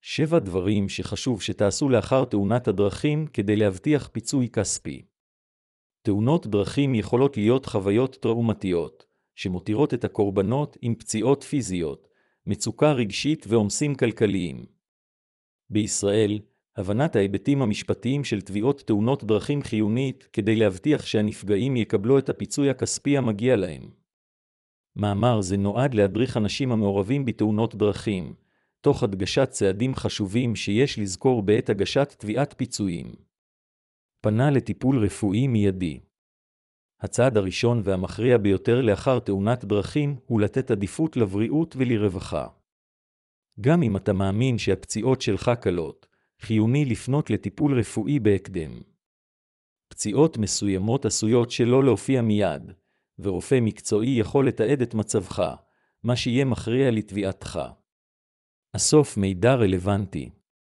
7 דברים שחשוב שתעשו לאחר תאונת הדרכים כדי להבטיח פיצוי כספי. תאונות דרכים יכולות להיות חוויות טראומטיות, שמותירות את הקורבנות עם פציעות פיזיות, מצוקה רגשית ועומסים כלכליים. בישראל, הבנת ההיבטים המשפטיים של תביעות תאונות דרכים חיונית כדי להבטיח שהנפגעים יקבלו את הפיצוי הכספי המגיע להם. מאמר זה נועד להדריך אנשים המעורבים בתאונות דרכים, תוך הדגשת צעדים חשובים שיש לזכור בעת הגשת תביעת פיצויים. פנה לטיפול רפואי מיידי. הצעד הראשון והמכריע ביותר לאחר תאונת דרכים הוא לתת עדיפות לבריאות ולרווחה. גם אם אתה מאמין שהפציעות שלך קלות, חיוני לפנות לטיפול רפואי בהקדם. פציעות מסוימות עשויות שלא להופיע מיד, ורופא מקצועי יכול לתעד את מצבך, מה שיהיה מכריע לתביעתך. אסוף מידע רלוונטי.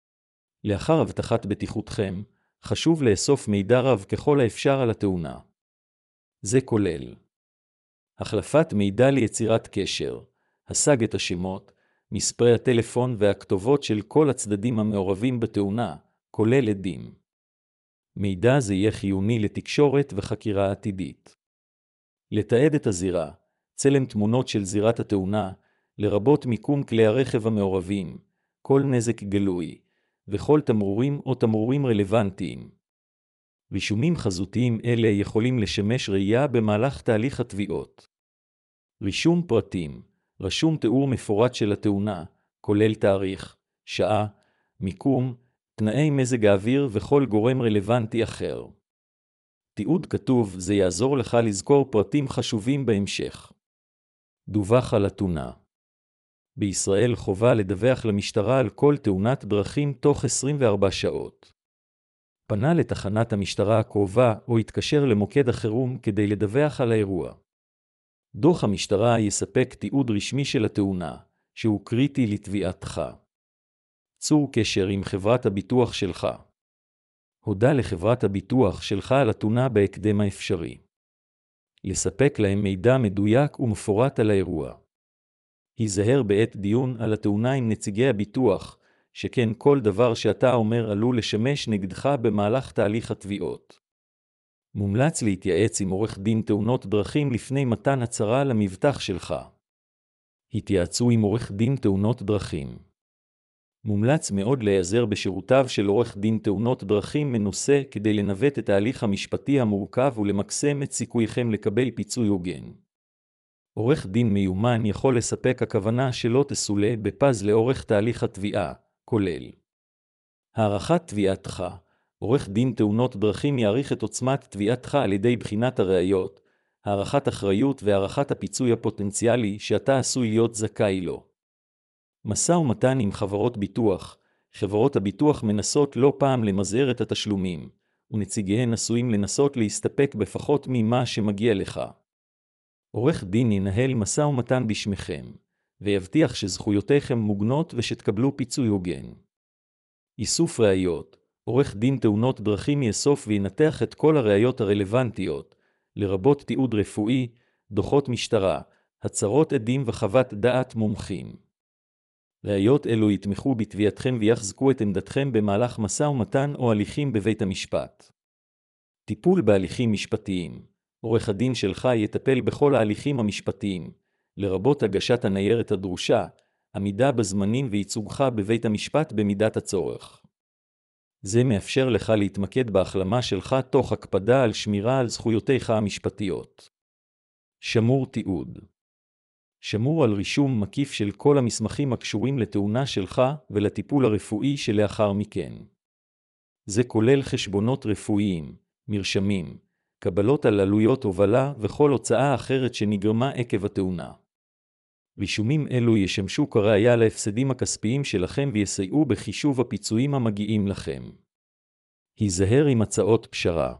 לאחר הבטחת בטיחותכם, חשוב לאסוף מידע רב ככל האפשר על התאונה. זה כולל החלפת מידע ליצירת קשר, השג את השמות, מספרי הטלפון והכתובות של כל הצדדים המעורבים בתאונה, כולל עדים. מידע זה יהיה חיוני לתקשורת וחקירה עתידית. לתעד את הזירה, צלם תמונות של זירת התאונה, לרבות מיקום כלי הרכב המעורבים, כל נזק גלוי, וכל תמרורים או תמרורים רלוונטיים. רישומים חזותיים אלה יכולים לשמש ראייה במהלך תהליך התביעות. רישום פרטים, רשום תיאור מפורט של התאונה, כולל תאריך, שעה, מיקום, תנאי מזג האוויר וכל גורם רלוונטי אחר. תיעוד כתוב זה יעזור לך לזכור פרטים חשובים בהמשך. דווח על התאונה. בישראל חובה לדווח למשטרה על כל תאונת דרכים תוך 24 שעות. פנה לתחנת המשטרה הקרובה או התקשר למוקד החירום כדי לדווח על האירוע. דוח המשטרה יספק תיעוד רשמי של התאונה, שהוא קריטי לתביעתך. צור קשר עם חברת הביטוח שלך. הודע לחברת הביטוח שלך על התאונה בהקדם האפשרי. לספק להם מידע מדויק ומפורט על האירוע. היזהר בעת דיון על התאונה עם נציגי הביטוח, שכן כל דבר שאתה אומר עלול לשמש נגדך במהלך תהליך התביעות. מומלץ להתייעץ עם עורך דין תאונות דרכים לפני מתן הצהרה למבטח שלך. התייעצו עם עורך דין תאונות דרכים. מומלץ מאוד להיעזר בשירותיו של עורך דין תאונות דרכים מנוסה כדי לנווט את ההליך המשפטי המורכב ולמקסם את סיכוייכם לקבל פיצוי הוגן. עורך דין מיומן יכול לספק הכוונה שלא תסולה בפז לאורך תהליך התביעה, כולל הערכת תביעתך. עורך דין תאונות דרכים יעריך את עוצמת תביעתך על ידי בחינת הראיות, הערכת אחריות והערכת הפיצוי הפוטנציאלי שאתה עשוי להיות זכאי לו. משא ומתן עם חברות ביטוח. חברות הביטוח מנסות לא פעם למזער את התשלומים, ונציגיהן עשויים לנסות להסתפק בפחות ממה שמגיע לך. עורך דין ינהל משא ומתן בשמכם, ויבטיח שזכויותיכם מוגנות ושתקבלו פיצוי הוגן. איסוף ראיות. עורך דין תאונות דרכים יאסוף וינתח את כל הראיות הרלוונטיות, לרבות תיעוד רפואי, דוחות משטרה, הצהרות עדים וחוות דעת מומחים. ראיות אלו יתמכו בתביעתכם ויחזקו את עמדתכם במהלך משא ומתן או הליכים בבית המשפט. טיפול בהליכים משפטיים. עורך הדין שלך יטפל בכל ההליכים המשפטיים, לרבות הגשת הניירת הדרושה, עמידה בזמנים וייצוגך בבית המשפט במידת הצורך. זה מאפשר לך להתמקד בהחלמה שלך תוך הקפדה על שמירה על זכויותיך המשפטיות. שמור תיעוד. שמור על רישום מקיף של כל המסמכים הקשורים לתאונה שלך ולטיפול הרפואי שלאחר מכן. זה כולל חשבונות רפואיים, מרשמים, קבלות על עלויות הובלה וכל הוצאה אחרת שנגרמה עקב התאונה. רישומים אלו ישמשו כראיה להפסדים הכספיים שלכם ויסייעו בחישוב הפיצויים המגיעים לכם. היזהר עם הצעות פשרה.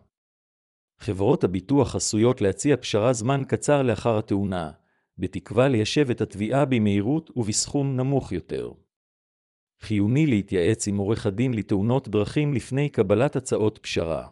חברות הביטוח עשויות להציע פשרה זמן קצר לאחר התאונה, בתקווה ליישב את התביעה במהירות ובסכום נמוך יותר. חיוני להתייעץ עם עורך הדין לתאונות דרכים לפני קבלת הצעות פשרה.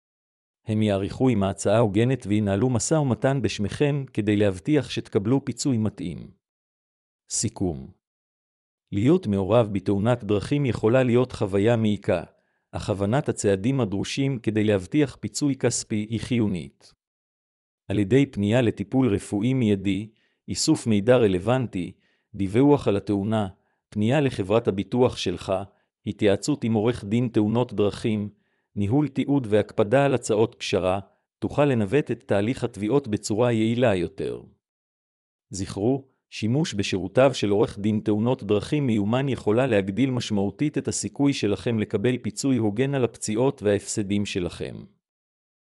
הם יעריכו עם ההצעה הוגנת וינהלו משא ומתן בשמכם כדי להבטיח שתקבלו פיצוי מתאים. סיכום. להיות מעורב בתאונת דרכים יכולה להיות חוויה מעיקה, אך הבנת הצעדים הדרושים כדי להבטיח פיצוי כספי היא חיונית. על ידי פנייה לטיפול רפואי מיידי, איסוף מידע רלוונטי, דיווח על התאונה, פנייה לחברת הביטוח שלך, התייעצות עם עורך דין תאונות דרכים, ניהול תיעוד והקפדה על הצעות פשרה, תוכל לנווט את תהליך התביעות בצורה יעילה יותר. זכרו, שימוש בשירותיו של עורך דין תאונות דרכים מיומן יכולה להגדיל משמעותית את הסיכוי שלכם לקבל פיצוי הוגן על הפציעות וההפסדים שלכם.